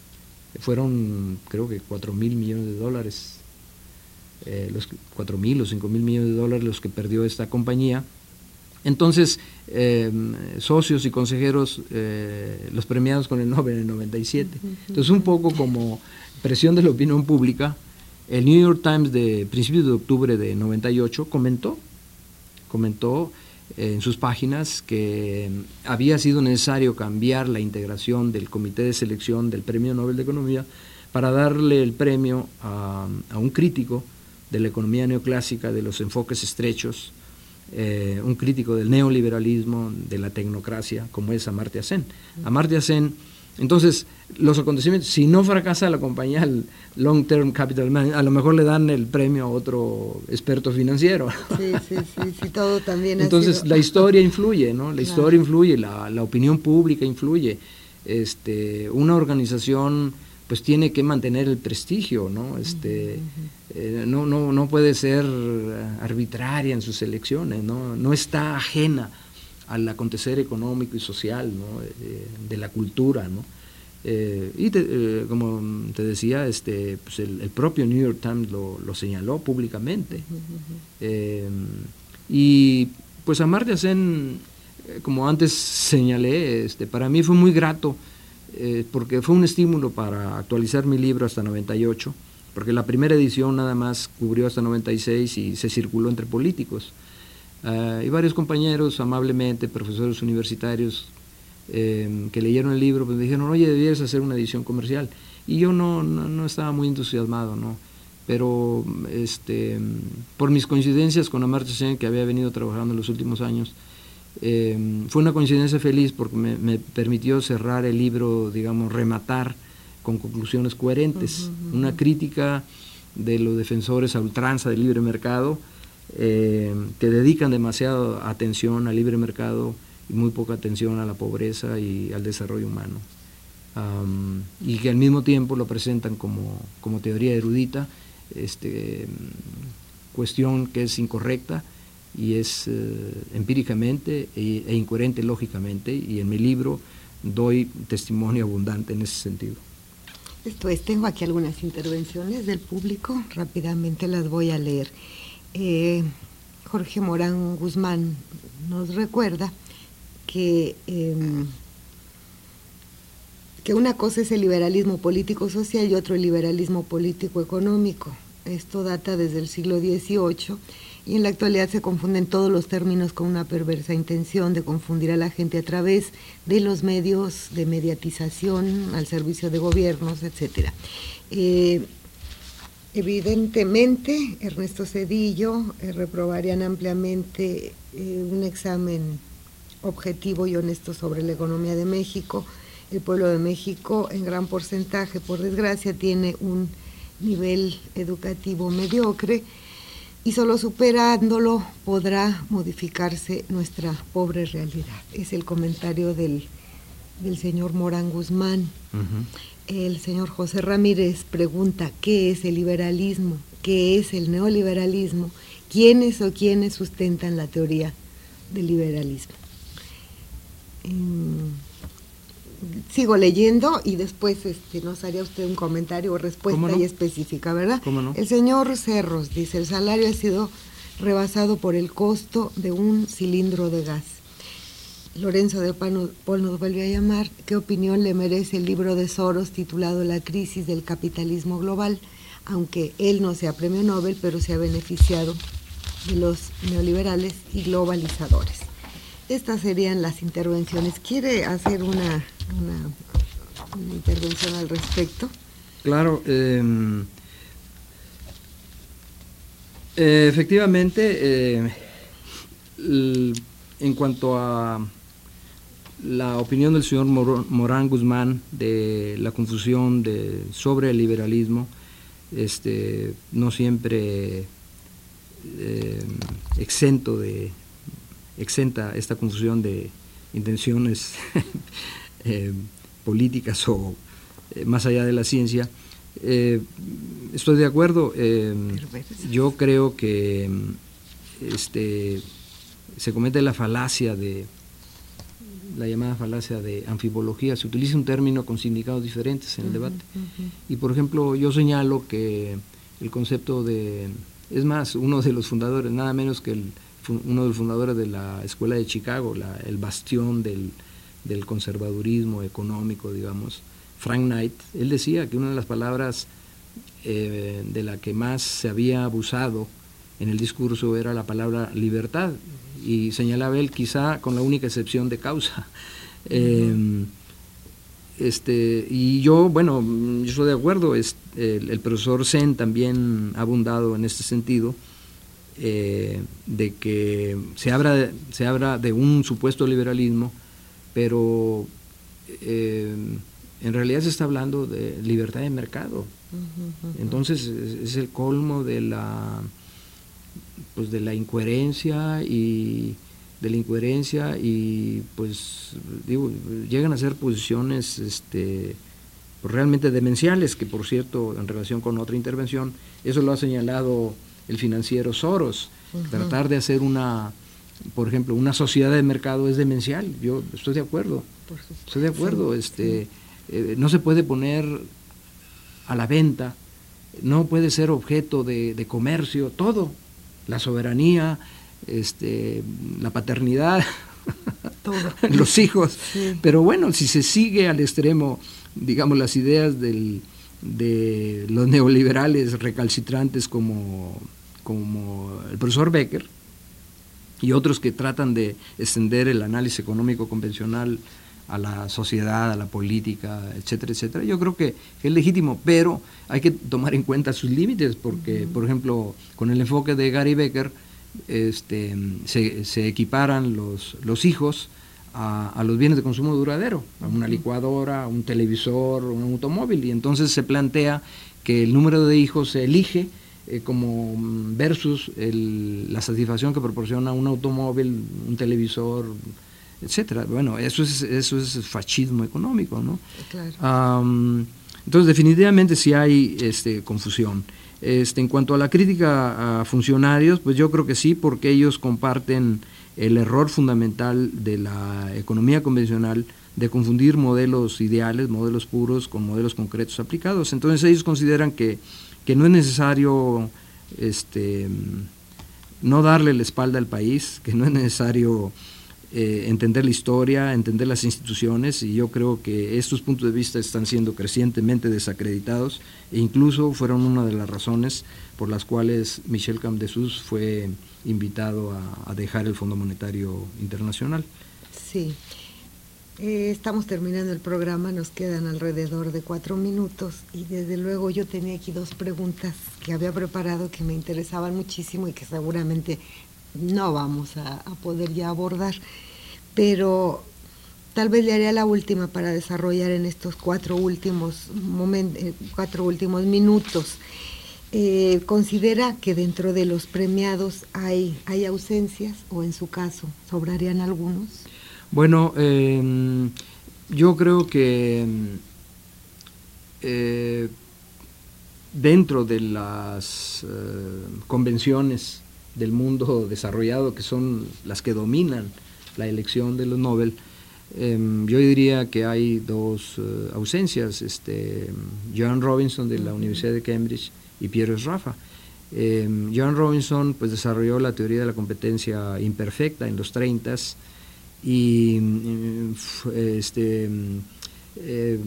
Fueron, creo que cuatro mil millones de dólares, eh, los cuatro mil o cinco mil millones de dólares los que perdió esta compañía Entonces, eh, socios y consejeros, eh, los premiados con el Nobel en el noventa y siete. Entonces, un poco como presión de la opinión pública, el New York Times de principios de octubre de noventa y ocho comentó, comentó eh, en sus páginas que había sido necesario cambiar la integración del comité de selección del Premio Nobel de Economía para darle el premio a, a un crítico de la economía neoclásica, de los enfoques estrechos, eh, un crítico del neoliberalismo, de la tecnocracia, como es Amartya Sen. Amartya Sen, entonces, los acontecimientos, si no fracasa la compañía, el Long Term Capital Man, a lo mejor le dan el premio a otro experto financiero. Sí, sí, sí, sí, todo también Entonces, ha sido... la historia influye, ¿no? La claro. historia influye, la, la opinión pública influye. Este, una organización pues tiene que mantener el prestigio, ¿no? Este, uh-huh. eh, no, no, no puede ser arbitraria en sus elecciones, ¿no? No está ajena al acontecer económico y social, ¿no? eh, de la cultura, ¿no? Eh, y te, eh, como te decía, este, pues el, el propio New York Times lo, lo señaló públicamente. Uh-huh. eh, y pues Amartya Sen, eh, como antes señalé, este, para mí fue muy grato, Eh, porque fue un estímulo para actualizar mi libro hasta noventa y ocho, porque la primera edición nada más cubrió hasta noventa y seis y se circuló entre políticos. Uh, y varios compañeros, amablemente, profesores universitarios, eh, que leyeron el libro, pues me dijeron, oye, debieras hacer una edición comercial. Y yo no, no, no estaba muy entusiasmado, ¿no? Pero este, por mis coincidencias con Amartya Sen, que había venido trabajando en los últimos años, Eh, fue una coincidencia feliz porque me, me permitió cerrar el libro, digamos, rematar con conclusiones coherentes, uh-huh, uh-huh. una crítica de los defensores a ultranza del libre mercado, eh, que dedican demasiada atención al libre mercado y muy poca atención a la pobreza y al desarrollo humano, um, y que al mismo tiempo lo presentan como, como teoría erudita, este, cuestión que es incorrecta y es eh, empíricamente e, e incoherente lógicamente, y en mi libro doy testimonio abundante en ese sentido. Esto es, tengo aquí algunas intervenciones del público, rápidamente las voy a leer. Eh, Jorge Morán Guzmán nos recuerda que, eh, que una cosa es el liberalismo político-social y otro el liberalismo político-económico. Esto data desde el siglo dieciocho, y en la actualidad se confunden todos los términos con una perversa intención de confundir a la gente a través de los medios de mediatización al servicio de gobiernos, etcétera. Eh, evidentemente, Ernesto Zedillo eh, reprobarían ampliamente eh, un examen objetivo y honesto sobre la economía de México. El pueblo de México, en gran porcentaje, por desgracia, tiene un nivel educativo mediocre, y solo superándolo podrá modificarse nuestra pobre realidad. Es el comentario del, del señor Morán Guzmán. Uh-huh. El señor José Ramírez pregunta, ¿qué es el liberalismo? ¿Qué es el neoliberalismo? ¿Quiénes o quiénes sustentan la teoría del liberalismo? Um, Sigo leyendo y después este, nos haría usted un comentario o respuesta no? ahí específica, ¿verdad? ¿Cómo no? El señor Cerros dice, el salario ha sido rebasado por el costo de un cilindro de gas. Lorenzo de Paul nos volvió a llamar, ¿qué opinión le merece el libro de Soros titulado La crisis del capitalismo global? Aunque él no sea premio Nobel, pero se ha beneficiado de los neoliberales y globalizadores. Estas serían las intervenciones. ¿Quiere hacer una, una, una intervención al respecto? Claro, eh, eh, efectivamente, eh, el, en cuanto a la opinión del señor Morán Guzmán de la confusión de, sobre el liberalismo, este, no siempre eh, exento de exenta esta confusión de intenciones eh, políticas o eh, más allá de la ciencia. Eh, estoy de acuerdo. Eh, yo creo que este, se comete la falacia de la llamada falacia de anfibología. Se utiliza un término con significados diferentes en el debate. Uh-huh, uh-huh. Y por ejemplo, yo señalo que el concepto de, es más, uno de los fundadores, nada menos que el uno de los fundadores de la Escuela de Chicago, la, el bastión del, del conservadurismo económico, digamos, Frank Knight, él decía que una de las palabras eh, de la que más se había abusado en el discurso era la palabra libertad, y señalaba él, quizá con la única excepción de causa. Eh, este, y yo, bueno, yo estoy de acuerdo, es, el, el profesor Sen también ha abundado en este sentido, eh, de que se habla, se habla de un supuesto liberalismo, pero eh, en realidad se está hablando de libertad de mercado. Uh-huh, uh-huh. Entonces es, es el colmo de la, pues de la incoherencia y de la incoherencia y pues digo, llegan a ser posiciones este, pues realmente demenciales, que por cierto, en relación con otra intervención, eso lo ha señalado el financiero Soros. Uh-huh. Tratar de hacer una, por ejemplo, una sociedad de mercado es demencial. Yo estoy de acuerdo, estoy de acuerdo. Sí, este, sí. Eh, no se puede poner a la venta, no puede ser objeto de, de comercio, todo, la soberanía, este, la paternidad, todo. Los hijos, sí. Pero bueno, si se sigue al extremo, digamos, las ideas del, de los neoliberales recalcitrantes como, como el profesor Becker y otros que tratan de extender el análisis económico convencional a la sociedad, a la política, etcétera, etcétera, yo creo que es legítimo, pero hay que tomar en cuenta sus límites, porque, uh-huh. por ejemplo, con el enfoque de Gary Becker, este, se, se equiparan los, los hijos a, a los bienes de consumo duradero, a una licuadora, a un televisor, un automóvil, y entonces se plantea que el número de hijos se elige eh, como versus el, la satisfacción que proporciona un automóvil, un televisor, etcétera. Bueno, eso es eso es fascismo económico, ¿no? Claro. Um, entonces, definitivamente sí hay este, confusión. Este, en cuanto a la crítica a funcionarios, pues yo creo que sí, porque ellos comparten el error fundamental de la economía convencional de confundir modelos ideales, modelos puros, con modelos concretos aplicados. Entonces ellos consideran que, que no es necesario este, no darle la espalda al país, que no es necesario Eh, entender la historia, entender las instituciones, y yo creo que estos puntos de vista están siendo crecientemente desacreditados e incluso fueron una de las razones por las cuales Michel Camdesús fue invitado a, a dejar el Fondo Monetario Internacional. Sí, eh, estamos terminando el programa, nos quedan alrededor de cuatro minutos y desde luego yo tenía aquí dos preguntas que había preparado que me interesaban muchísimo y que seguramente no vamos a, a poder ya abordar, pero tal vez le haría la última para desarrollar en estos cuatro últimos momentos, cuatro últimos minutos. Eh, ¿Considera que dentro de los premiados hay, hay ausencias o en su caso sobrarían algunos? Bueno, eh, yo creo que eh, dentro de las eh, convenciones del mundo desarrollado, que son las que dominan la elección de los Nobel, eh, yo diría que hay dos eh, ausencias, este, Joan Robinson de la Universidad de Cambridge y Piero Sraffa. Eh, Joan Robinson pues desarrolló la teoría de la competencia imperfecta en los treintas y este, eh,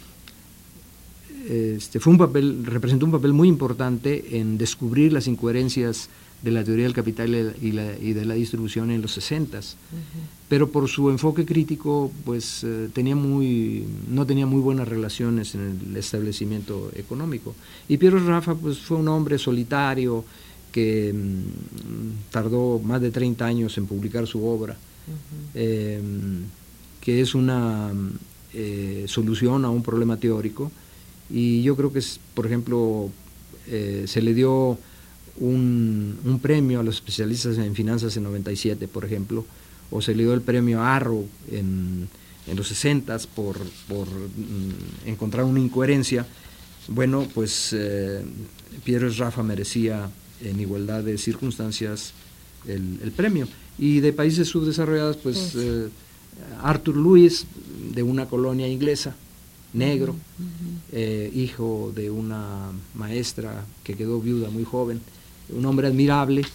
este fue un papel, representó un papel muy importante en descubrir las incoherencias de la teoría del capital y, la, y de la distribución en los sesentas, uh-huh. Pero por su enfoque crítico pues eh, tenía muy, no tenía muy buenas relaciones en el establecimiento económico. Y Piero Sraffa pues fue un hombre solitario que mm, tardó más de treinta años en publicar su obra, uh-huh. eh, que es una eh, solución a un problema teórico, y yo creo que es, por ejemplo, eh, se le dio Un, un premio a los especialistas en finanzas en noventa y siete, por ejemplo, o se le dio el premio Arrow en, en los sesentas por, por mm, encontrar una incoherencia. Bueno, pues eh, Piero Sraffa merecía en igualdad de circunstancias el, el premio. Y de países subdesarrollados, pues eh, Arthur Lewis, de una colonia inglesa, negro, uh-huh. eh, hijo de una maestra que quedó viuda muy joven, un hombre admirable,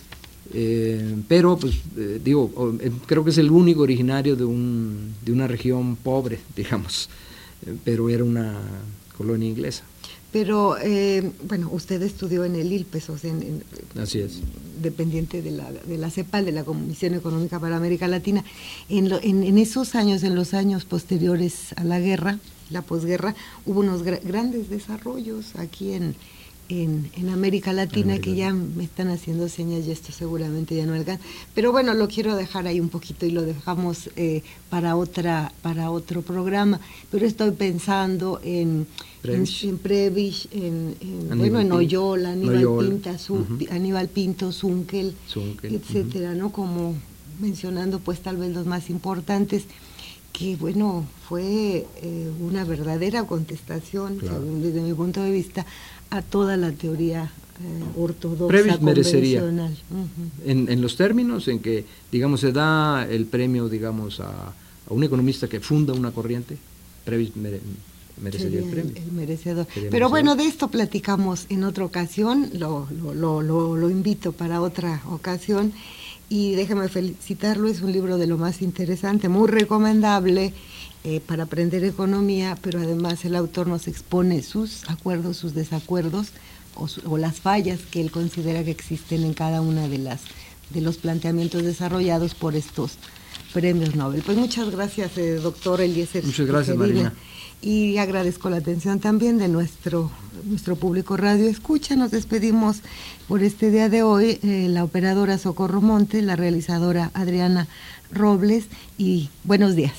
Eh, pero, pues, eh, digo, creo que es el único originario de, un, de una región pobre, digamos, eh, pero era una colonia inglesa. Pero, eh, bueno, usted estudió en el ILPES, o sea, en, en, así es, dependiente de la, de la CEPAL, de la Comisión Económica para América Latina. En, lo, en, en esos años, en los años posteriores a la guerra, la posguerra, hubo unos gra grandes desarrollos aquí en, en, en América Latina, América. que ya me están haciendo señas y esto seguramente ya no alcanza. Pero bueno, lo quiero dejar ahí un poquito y lo dejamos eh, para, otra, para otro programa. Pero estoy pensando en... Prebisch. En, en Prebisch, en, en, bueno, en Oyola, Aníbal, Oyola. Pinta, Su, uh -huh. Aníbal Pinto, Zunkel, Zunkel etcétera, uh -huh. ¿no? Como mencionando pues tal vez los más importantes, que bueno, fue eh, una verdadera contestación, claro. según, desde mi punto de vista, a toda la teoría eh, ortodoxa, Prebisch merecería, uh -huh. en, en los términos en que, digamos, se da el premio, digamos, a, a un economista que funda una corriente, Prebisch mere, merecería el premio. El, el merecedor. Sería Pero merecedor. Bueno, de esto platicamos en otra ocasión, lo, lo, lo, lo, lo invito para otra ocasión, y déjame felicitarlo, es un libro de lo más interesante, muy recomendable eh, para aprender economía, pero además el autor nos expone sus acuerdos, sus desacuerdos, o, su, o las fallas que él considera que existen en cada una de las de los planteamientos desarrollados por estos premios Nobel. Pues muchas gracias, eh, doctor Eliezer. Muchas gracias, Marina. Y agradezco la atención también de nuestro, nuestro público radio escucha. Nos despedimos por este día de hoy, eh, la operadora Socorro Montes, la realizadora Adriana Robles, y buenos días.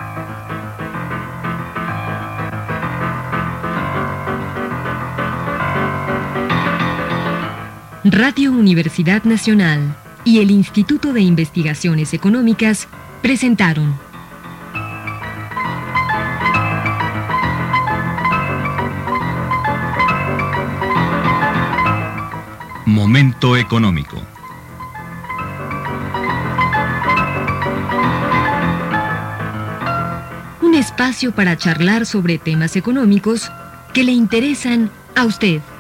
Radio Universidad Nacional y el Instituto de Investigaciones Económicas presentaron Momento económico. Un espacio para charlar sobre temas económicos que le interesan a usted.